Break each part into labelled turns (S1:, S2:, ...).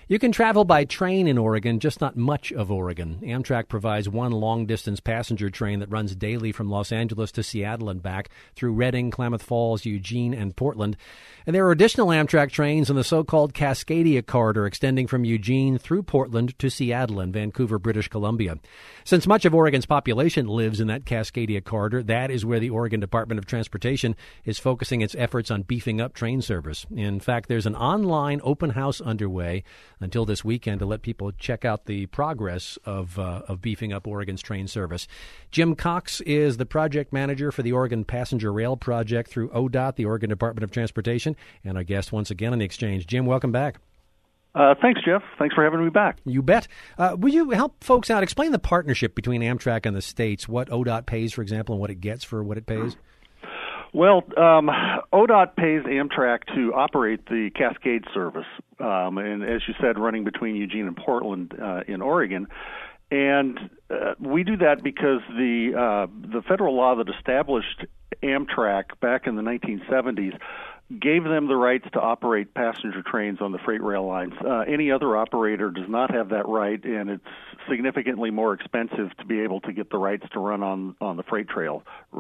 S1: You can travel by train in Oregon, just not much of Oregon. Amtrak provides one long-distance passenger train that runs daily from Los Angeles to Seattle and back through Redding, Klamath Falls, Eugene, and Portland. And there are additional Amtrak trains on the so-called Cascadia Corridor extending from Eugene through Portland to Seattle and Vancouver, British Columbia. Since much of Oregon's population lives in that Cascadia Corridor, that is where the Oregon Department of Transportation is focusing its efforts on beefing up train service. In fact, there's an online open house underway until this weekend to let people check out the progress of beefing up Oregon's train service. Jim Cox is the project manager for the Oregon Passenger Rail Project through ODOT, the Oregon Department of Transportation, and our guest once again on the Exchange. Jim, welcome back.
S2: Thanks, Jeff. Thanks for having me back.
S1: You bet. Will you help folks out? Explain the partnership between Amtrak and the states, what ODOT pays, for example, and what it gets for what it pays?
S2: Well, ODOT pays Amtrak to operate the Cascade service, and as you said, running between Eugene and Portland in Oregon. And we do that because the federal law that established Amtrak back in the 1970s gave them the rights to operate passenger trains on the freight rail lines. Any other operator does not have that right, and it's significantly more expensive to be able to get the rights to run on the freight rail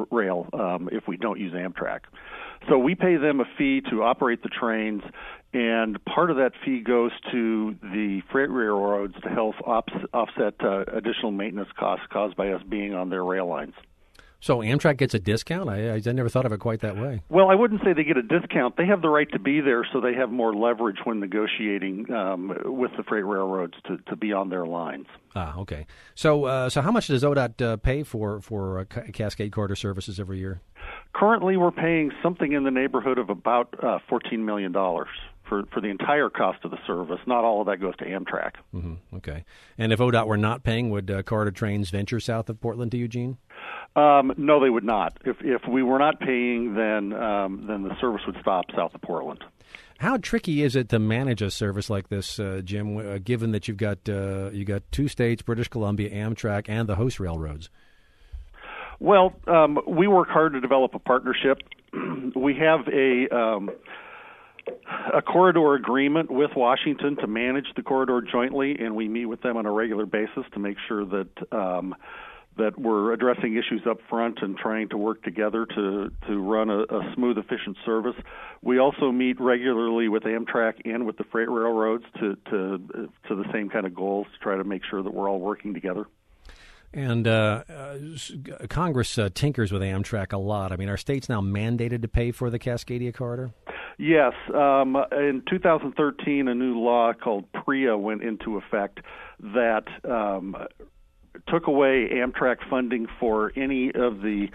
S2: if we don't use Amtrak. So we pay them a fee to operate the trains, and part of that fee goes to the freight railroads to help offset additional maintenance costs caused by us being on their rail lines.
S1: So Amtrak gets a discount? I never thought of it quite that way.
S2: Well, I wouldn't say they get a discount. They have the right to be there, so they have more leverage when negotiating with the freight railroads to be on their lines.
S1: Ah, okay. So how much does ODOT pay for Cascade Corridor services every year?
S2: Currently, we're paying something in the neighborhood of about $14 million for the entire cost of the service. Not all of that goes to Amtrak.
S1: Mm-hmm. Okay. And if ODOT were not paying, would corridor trains venture south of Portland to Eugene?
S2: No, they would not. If we were not paying, then the service would stop south of Portland.
S1: How tricky is it to manage a service like this, Jim, given that you've got two states, British Columbia, Amtrak, and the host railroads?
S2: Well, we work hard to develop a partnership. We have a corridor agreement with Washington to manage the corridor jointly, and we meet with them on a regular basis to make sure that we're addressing issues up front and trying to work together to run a smooth, efficient service. We also meet regularly with Amtrak and with the freight railroads to the same kind of goals to try to make sure that we're all working together.
S1: And Congress tinkers with Amtrak a lot. I mean, are states now mandated to pay for the Cascadia Corridor?
S2: Yes. In 2013, a new law called PREA went into effect that took away Amtrak funding for any of the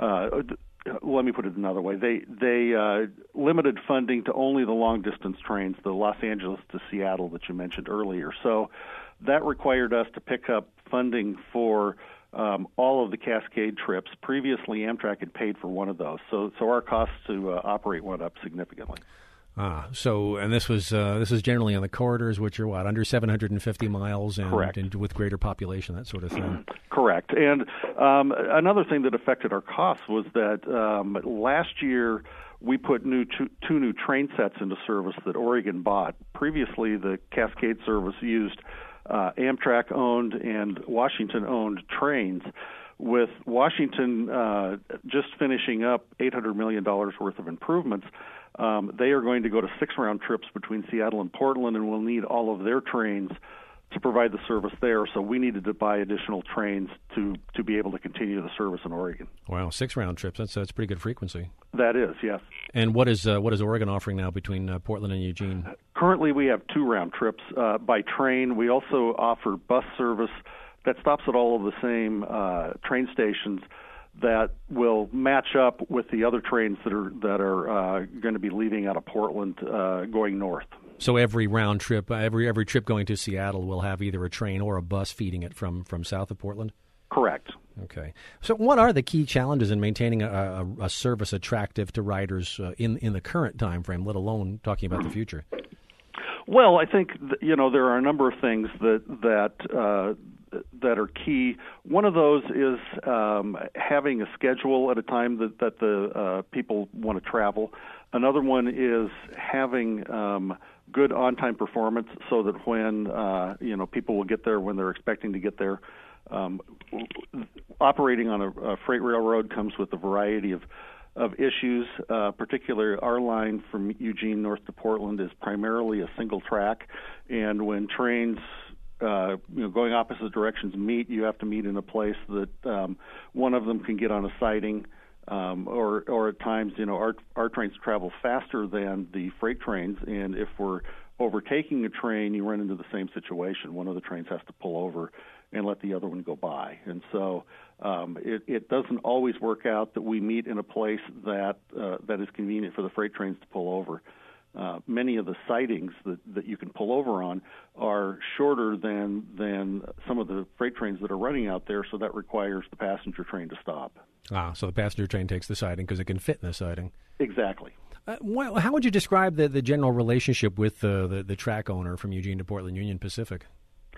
S2: let me put it another way. They limited funding to only the long-distance trains, the Los Angeles to Seattle that you mentioned earlier. So that required us to pick up funding for all of the Cascade trips. Previously, Amtrak had paid for one of those. So our costs to operate went up significantly.
S1: And this was generally on the corridors, which are under 750 miles, and with greater population, that sort of thing.
S2: Correct. And another thing that affected our costs was that last year we put two new train sets into service that Oregon bought. Previously, the Cascade service used Amtrak-owned and Washington-owned trains. With Washington just finishing up $800 million worth of improvements, they are going to go to 6 round trips between Seattle and Portland, and we'll need all of their trains to provide the service there. So we needed to buy additional trains to be able to continue the service in Oregon.
S1: Wow, 6 round trips. That's pretty good frequency.
S2: That is, yes.
S1: And what is Oregon offering now between Portland and Eugene?
S2: Currently, we have 2 round trips by train. We also offer bus service that stops at all of the same train stations that will match up with the other trains that are going to be leaving out of Portland going north.
S1: So every round trip, every trip going to Seattle will have either a train or a bus feeding it from south of Portland?
S2: Correct.
S1: Okay. So what are the key challenges in maintaining a service attractive to riders in the current time frame, let alone talking about the future?
S2: Well, I think there are a number of things that are key. One of those is having a schedule at a time that the people want to travel. Another one is having good on-time performance so that when people will get there when they're expecting to get there. Operating on a freight railroad comes with a variety of issues. Particularly, our line from Eugene north to Portland is primarily a single track, and when trains going opposite directions meet, you have to meet in a place that one of them can get on a siding, or at times, our trains travel faster than the freight trains, and if we're overtaking a train, you run into the same situation. One of the trains has to pull over and let the other one go by. And so it doesn't always work out that we meet in a place that is convenient for the freight trains to pull over. Many of the sidings that you can pull over on are shorter than some of the freight trains that are running out there, so that requires the passenger train to stop.
S1: So the passenger train takes the siding because it can fit in the siding.
S2: Exactly.
S1: How would you describe the general relationship with the track owner from Eugene to Portland, Union Pacific?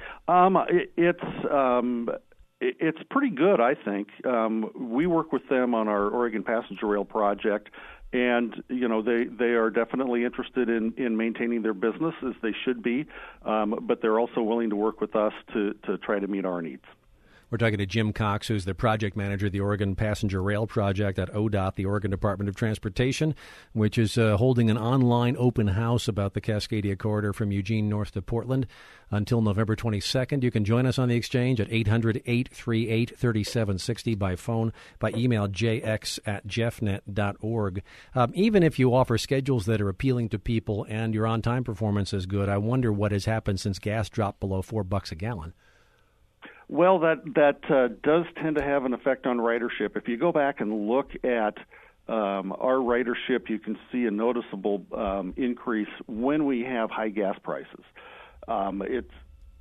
S2: It's pretty good, I think. We work with them on our Oregon Passenger Rail project, and they are definitely interested in maintaining their business, as they should be, but they're also willing to work with us to try to meet our needs.
S1: We're talking to Jim Cox, who's the project manager of the Oregon Passenger Rail Project at ODOT, the Oregon Department of Transportation, which is holding an online open house about the Cascadia Corridor from Eugene north to Portland until November 22nd. You can join us on the exchange at 800-838-3760 by phone, by email, jx@jeffnet.org. Even if you offer schedules that are appealing to people and your on-time performance is good, I wonder what has happened since gas dropped below $4 a gallon.
S2: Well, that does tend to have an effect on ridership. If you go back and look at our ridership, you can see a noticeable increase when we have high gas prices. It's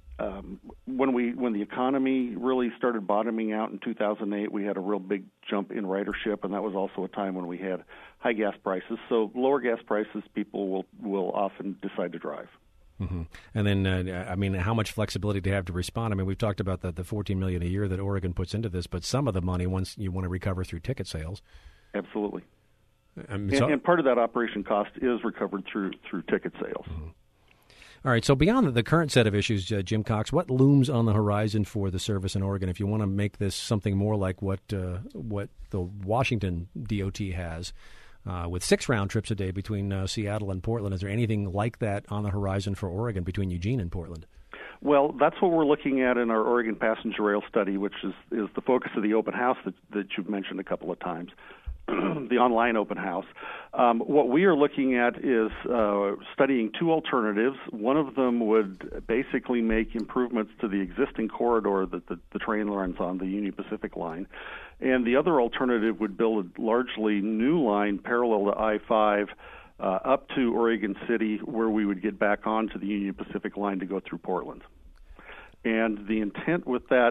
S2: when the economy really started bottoming out in 2008, we had a real big jump in ridership, and that was also a time when we had high gas prices. So lower gas prices, people will often decide to drive.
S1: Mm-hmm. And then, how much flexibility do you have to respond? We've talked about the $14 million a year that Oregon puts into this, but some of the money, once you want to recover through ticket sales.
S2: Absolutely. And part of that operation cost is recovered through ticket sales.
S1: Mm-hmm. All right, so beyond the current set of issues, Jim Cox, what looms on the horizon for the service in Oregon if you want to make this something more like what the Washington DOT has? With 6 round trips a day between Seattle and Portland, is there anything like that on the horizon for Oregon between Eugene and Portland?
S2: Well, that's what we're looking at in our Oregon Passenger Rail study, which is the focus of the open house that you've mentioned a couple of times, the online open house. What we are looking at is studying 2 alternatives. One of them would basically make improvements to the existing corridor that the train runs on, the Union Pacific line. And the other alternative would build a largely new line parallel to I-5 up to Oregon City, where we would get back onto the Union Pacific line to go through Portland. And the intent with that,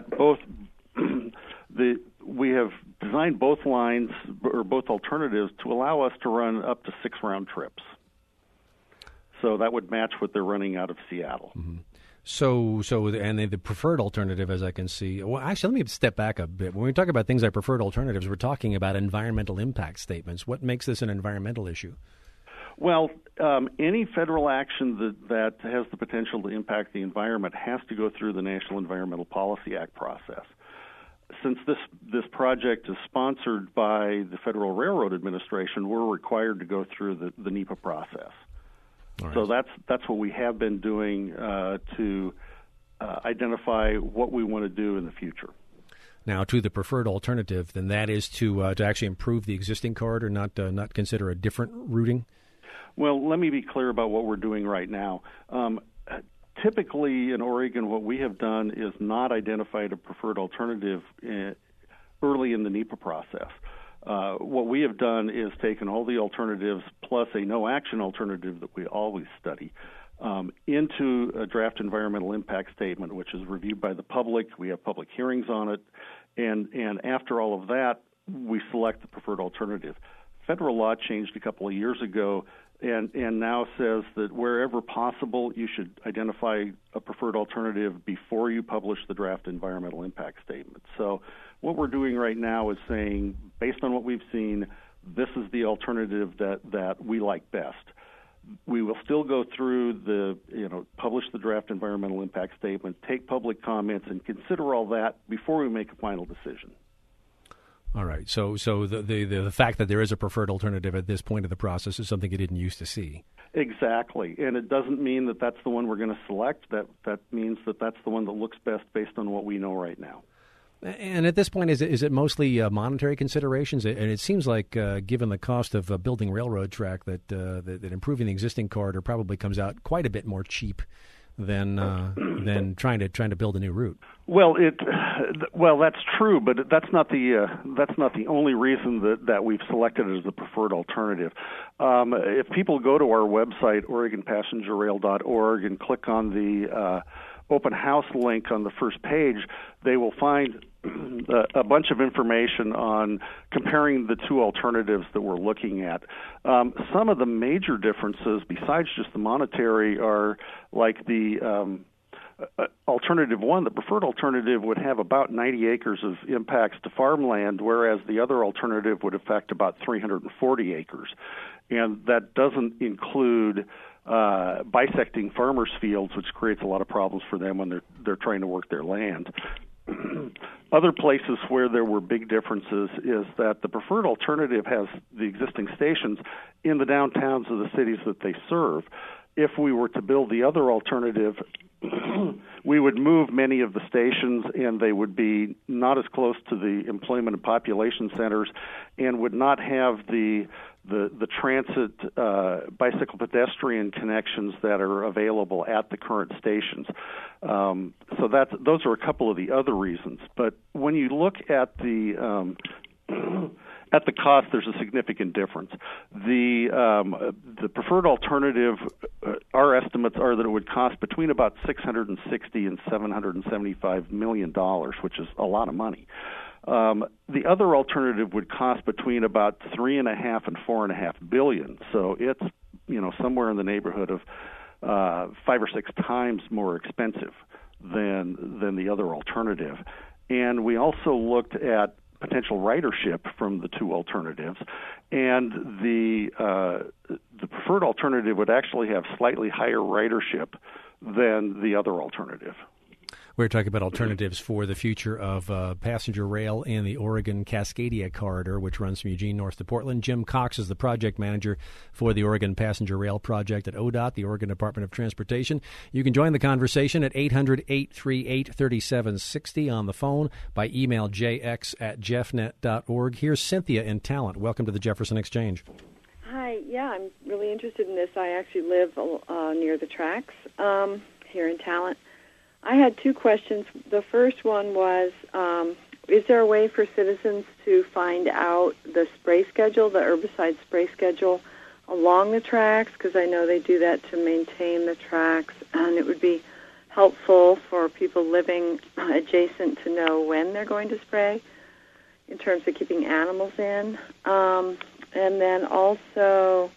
S2: we have designed both lines or both alternatives to allow us to run up to 6 round trips. So that would match what they're running out of Seattle.
S1: Mm-hmm. And the preferred alternative, as I can see, well, actually, let me step back a bit. When we talk about things like preferred alternatives, we're talking about environmental impact statements. What makes this an environmental issue?
S2: Well, any federal action that has the potential to impact the environment has to go through the National Environmental Policy Act process. Since this project is sponsored by the Federal Railroad Administration, we're required to go through the NEPA process. Right. So that's what we have been doing to identify what we want to do in the future.
S1: Now, to the preferred alternative, then that is to actually improve the existing corridor, not consider a different routing?
S2: Well, let me be clear about what we're doing right now. Typically in Oregon, what we have done is not identified a preferred alternative early in the NEPA process. What we have done is taken all the alternatives plus a no-action alternative that we always study into a draft environmental impact statement, which is reviewed by the public. We have public hearings on it, and after all of that, we select the preferred alternative. Federal law changed a couple of years ago and now says that wherever possible, you should identify a preferred alternative before you publish the draft environmental impact statement. So what we're doing right now is saying, based on what we've seen, this is the alternative that we like best. we will still go through publish the draft environmental impact statement, take public comments, and consider all that before we make a final decision.
S1: All right. So the fact that there is a preferred alternative at this point of the process is something you didn't used to see.
S2: Exactly, and it doesn't mean that that's the one we're going to select. That means that that's the one that looks best based on what we know right now.
S1: And at this point, is it mostly monetary considerations? And it seems like, given the cost of building railroad track, that improving the existing corridor probably comes out quite a bit more cheap than trying to build a new route.
S2: Well, that's true, but that's not the only reason that we've selected it as the preferred alternative. If people go to our website, OregonPassengerRail.org, and click on the open house link on the first page, they will find a bunch of information on comparing the two alternatives that we're looking at. Some of the major differences, besides just the monetary, are like the alternative one. The preferred alternative would have about 90 acres of impacts to farmland, whereas the other alternative would affect about 340 acres. And that doesn't include bisecting farmers' fields, which creates a lot of problems for them when they're trying to work their land. Other places where there were big differences is that the preferred alternative has the existing stations in the downtowns of the cities that they serve. If we were to build the other alternative, we would move many of the stations, and they would be not as close to the employment and population centers, and would not have the transit bicycle pedestrian connections that are available at the current stations. So those are a couple of the other reasons. But when you look at the cost, there's a significant difference. The preferred alternative, our estimates are that it would cost between about $660 and $775 million, which is a lot of money. The other alternative would cost between about $3.5 and $4.5 billion. So it's somewhere in the neighborhood of 5 or 6 times more expensive than the other alternative. And we also looked at potential ridership from the two alternatives, and the preferred alternative would actually have slightly higher ridership than the other alternative.
S1: We're talking about alternatives for the future of passenger rail in the Oregon-Cascadia corridor, which runs from Eugene north to Portland. Jim Cox is the project manager for the Oregon Passenger Rail Project at ODOT, the Oregon Department of Transportation. You can join the conversation at 800-838-3760 on the phone, by email jx@jeffnet.org. Here's Cynthia in Talent. Welcome to the Jefferson Exchange.
S3: Hi. Yeah, I'm really interested in this. I actually live near the tracks here in Talent. I had 2 questions. The first one was, is there a way for citizens to find out the spray schedule, the herbicide spray schedule along the tracks? Because I know they do that to maintain the tracks, and it would be helpful for people living adjacent to know when they're going to spray in terms of keeping animals in. And then also,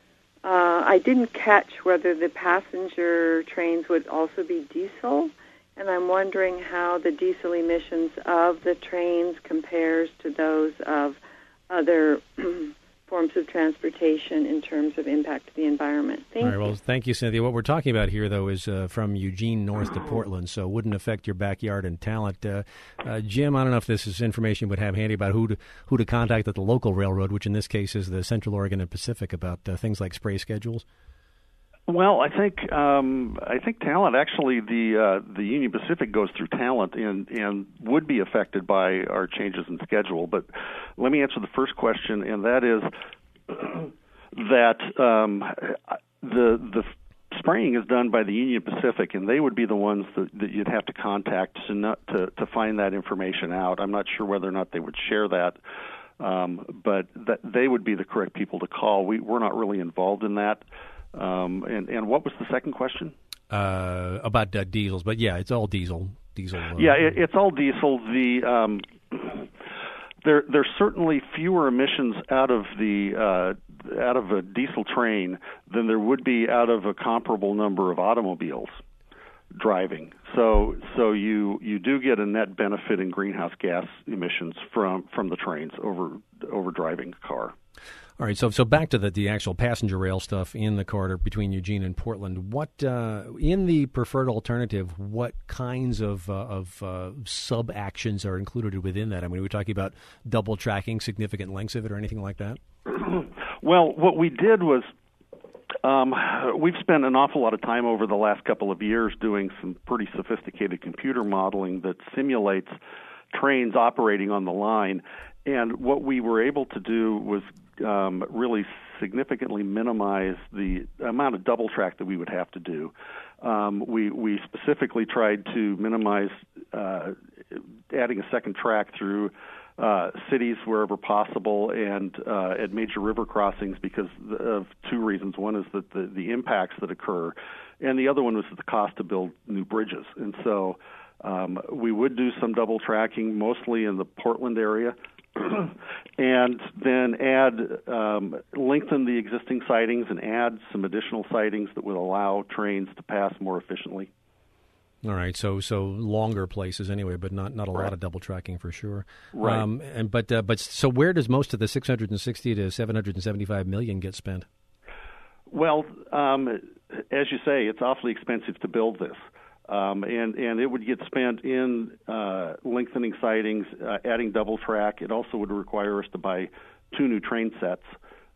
S3: I didn't catch whether the passenger trains would also be diesel, and I'm wondering how the diesel emissions of the trains compares to those of other forms of transportation in terms of impact to the environment. Thank you.
S1: Well, thank you, Cynthia. What we're talking about here, though, is from Eugene north to Portland, so it wouldn't affect your backyard in Talent. Jim, I don't know if this is information would have handy about who to contact at the local railroad, which in this case is the Central Oregon and Pacific, about things like spray schedules.
S2: Well, I think Talent, actually, the Union Pacific goes through Talent and would be affected by our changes in schedule. But let me answer the first question, and that is that the spraying is done by the Union Pacific, and they would be the ones that you'd have to contact to find that information out. I'm not sure whether or not they would share that, but they would be the correct people to call. We're not really involved in that. And what was the second question?
S1: About diesels, but yeah, it's all diesel.
S2: Yeah, it's all diesel. There's certainly fewer emissions out of a diesel train than there would be out of a comparable number of automobiles. driving. So you do get a net benefit in greenhouse gas emissions from the trains over driving a car.
S1: All right, so back to the actual passenger rail stuff in the corridor between Eugene and Portland. What in the preferred alternative? What kinds of sub actions are included within that? I mean, are we talking about double tracking significant lengths of it or anything like that?
S2: Well, what we did was we've spent an awful lot of time over the last couple of years doing some pretty sophisticated computer modeling that simulates trains operating on the line. And what we were able to do was really significantly minimize the amount of double track that we would have to do. We specifically tried to minimize adding a second track through cities wherever possible and at major river crossings because of two reasons. One is that the impacts that occur, and the other one was the cost to build new bridges. And so we would do some double tracking, mostly in the Portland area, and then lengthen the existing sidings and add some additional sidings that would allow trains to pass more efficiently.
S1: All right, so longer places anyway, but not a lot of double tracking for sure.
S2: Right.
S1: But so where does most of the $660 to $775 million get spent?
S2: Well, as you say, it's awfully expensive to build this, and it would get spent in lengthening sidings, adding double track. It also would require us to buy 2 new train sets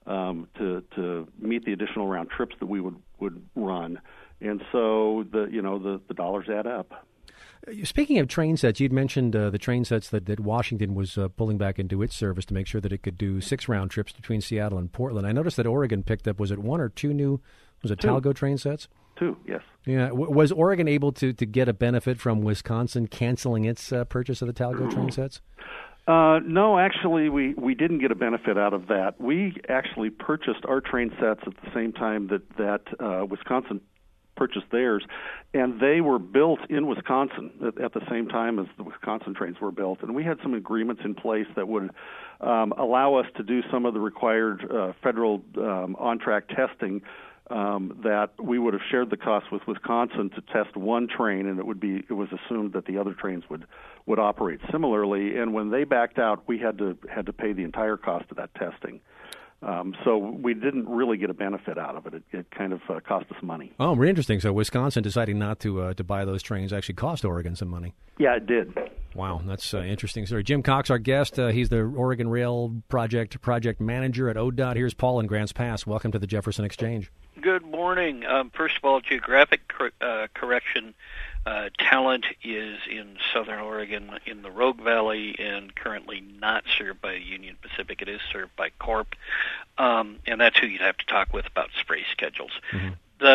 S2: to meet the additional round trips that we would run. And so the dollars add up.
S1: Speaking of train sets, you'd mentioned the train sets that Washington was pulling back into its service to make sure that it could do 6 round trips between Seattle and Portland. I noticed that Oregon picked up, was it 1 or 2 new, Talgo train sets?
S2: 2, yes.
S1: Yeah. Was Oregon able to get a benefit from Wisconsin canceling its purchase of the Talgo train sets?
S2: No, actually, we didn't get a benefit out of that. We actually purchased our train sets at the same time that Wisconsin purchased theirs, and they were built in Wisconsin at the same time as the Wisconsin trains were built. And we had some agreements in place that would allow us to do some of the required federal on-track testing that we would have shared the cost with Wisconsin to test one train, and it was assumed that the other trains would operate similarly. And when they backed out, we had to pay the entire cost of that testing. So we didn't really get a benefit out of it. It kind of cost us money.
S1: Oh, very interesting. So Wisconsin deciding not to buy those trains actually cost Oregon some money.
S2: Yeah, it did.
S1: Wow, that's interesting. Sorry, Jim Cox, our guest. He's the Oregon Rail project manager at ODOT. Here's Paul in Grants Pass. Welcome to the Jefferson Exchange.
S4: Good morning. First of all, geographic correction. Talent is in southern Oregon in the Rogue Valley and currently not served by Union Pacific. It is served by Corp, and that's who you'd have to talk with about spray schedules. Mm-hmm.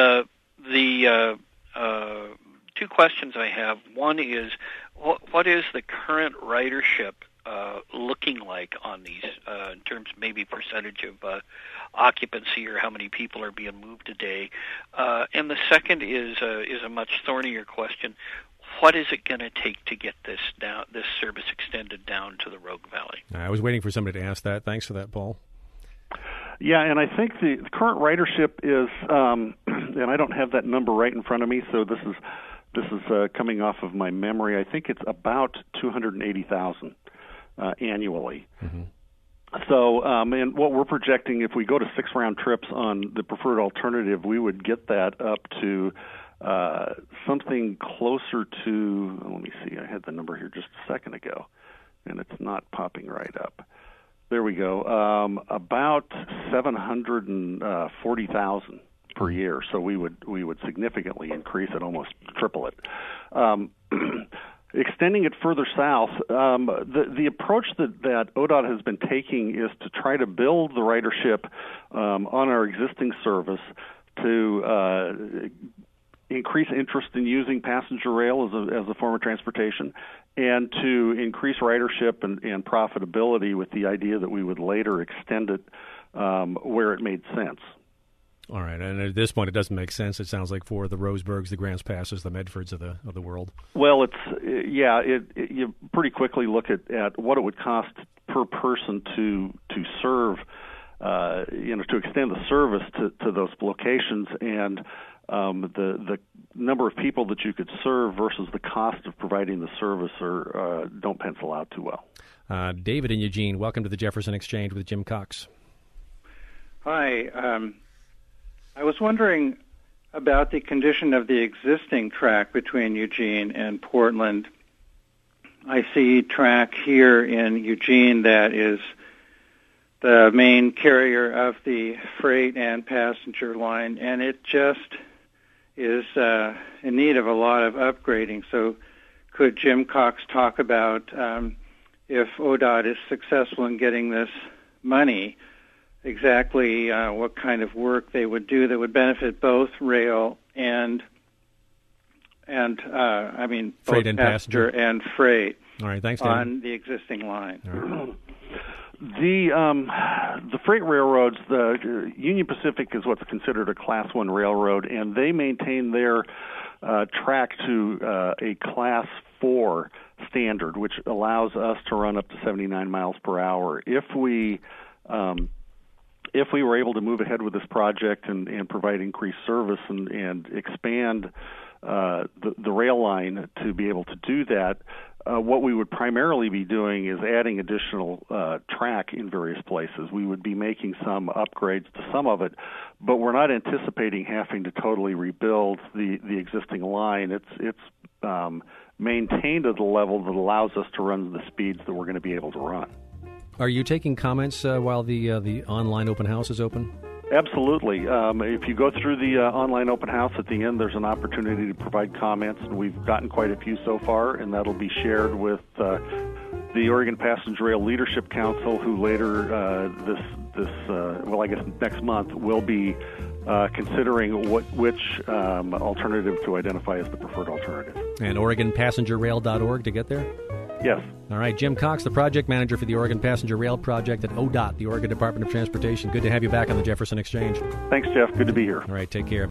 S4: The 2 questions I have. One is, what is the current ridership looking like on these in terms of maybe percentage of occupancy or how many people are being moved a day? And the second is a much thornier question. What is it going to take to get this service extended down to the Rogue Valley?
S1: I was waiting for somebody to ask that. Thanks for that, Paul.
S2: Yeah, and I think the current ridership is, and I don't have that number right in front of me, so this is coming off of my memory. I think it's about 280,000 annually. Mm-hmm. So, and what we're projecting, if we go to 6 round trips on the preferred alternative, we would get that up to something closer to, let me see, I had the number here just a second ago, and it's not popping right up. There we go. About 740,000 per year. So we would significantly increase it, almost triple it. Extending it further south, the approach that ODOT has been taking is to try to build the ridership on our existing service to increase interest in using passenger rail as a form of transportation, and to increase ridership and profitability with the idea that we would later extend it where it made sense.
S1: All right, and at this point, it doesn't make sense. It sounds like for the Roseburgs, the Grants Passes, the Medfords of the world. Well,
S2: you pretty quickly look at what it would cost per person to serve, to extend the service to those locations, and the number of people that you could serve versus the cost of providing the service don't pencil out too well.
S1: David in Eugene, welcome to the Jefferson Exchange with Jim Cox.
S5: Hi. I was wondering about the condition of the existing track between Eugene and Portland. I see track here in Eugene that is the main carrier of the freight and passenger line, and it just is in need of a lot of upgrading. So could Jim Cox talk about if ODOT is successful in getting this money, exactly what kind of work they would do that would benefit both rail and both
S1: freight and passenger
S5: and freight.
S1: All right, thanks, David.
S5: On the existing line.
S1: All right.
S2: The freight railroads, the Union Pacific is what's considered a Class I railroad, and they maintain their track to a Class 4 standard, which allows us to run up to 79 miles per hour. If we were able to move ahead with this project and provide increased service and expand the rail line to be able to do that, what we would primarily be doing is adding additional track in various places. We would be making some upgrades to some of it, but we're not anticipating having to totally rebuild the existing line. It's maintained at a level that allows us to run the speeds that we're going to be able to run.
S1: Are you taking comments while the online open house is open?
S2: Absolutely. If you go through the online open house at the end, there's an opportunity to provide comments, and we've gotten quite a few so far, and that'll be shared with the Oregon Passenger Rail Leadership Council, who later next month will be considering which alternative to identify as the preferred alternative.
S1: And OregonPassengerRail.org to get there?
S2: Yes.
S1: All right, Jim Cox, the project manager for the Oregon Passenger Rail Project at ODOT, the Oregon Department of Transportation. Good to have you back on the Jefferson Exchange.
S2: Thanks, Jeff. Good to be here.
S1: All right, take care.